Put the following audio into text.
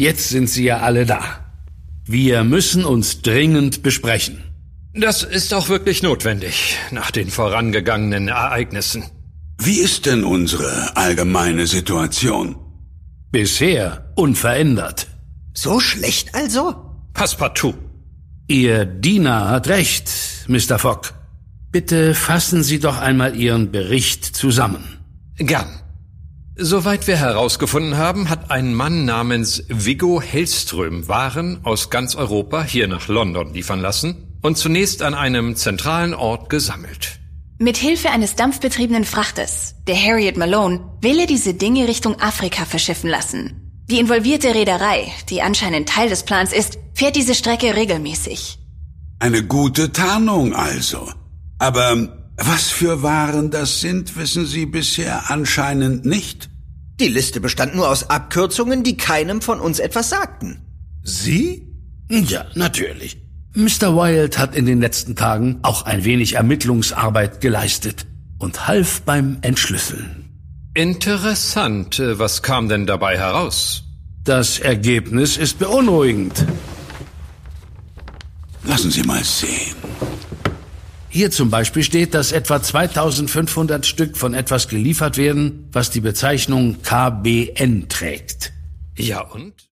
jetzt sind Sie ja alle da. Wir müssen uns dringend besprechen. Das ist auch wirklich notwendig, nach den vorangegangenen Ereignissen. Wie ist denn unsere allgemeine Situation? Bisher unverändert. So schlecht also? Passepartout. Ihr Diener hat recht, Mr. Fogg. Bitte fassen Sie doch einmal Ihren Bericht zusammen. Gern. Soweit wir herausgefunden haben, hat ein Mann namens Viggo Hellström Waren aus ganz Europa hier nach London liefern lassen und zunächst an einem zentralen Ort gesammelt. Mit Hilfe eines dampfbetriebenen Frachtes, der Harriet Malone, will er diese Dinge Richtung Afrika verschiffen lassen. Die involvierte Reederei, die anscheinend Teil des Plans ist, fährt diese Strecke regelmäßig. Eine gute Tarnung also. Aber was für Waren das sind, wissen Sie bisher anscheinend nicht. Die Liste bestand nur aus Abkürzungen, die keinem von uns etwas sagten. Sie? Ja, natürlich. Mr. Wilde hat in den letzten Tagen auch ein wenig Ermittlungsarbeit geleistet und half beim Entschlüsseln. Interessant. Was kam denn dabei heraus? Das Ergebnis ist beunruhigend. Lassen Sie mal sehen. Hier zum Beispiel steht, dass etwa 2500 Stück von etwas geliefert werden, was die Bezeichnung KBN trägt. Ja und?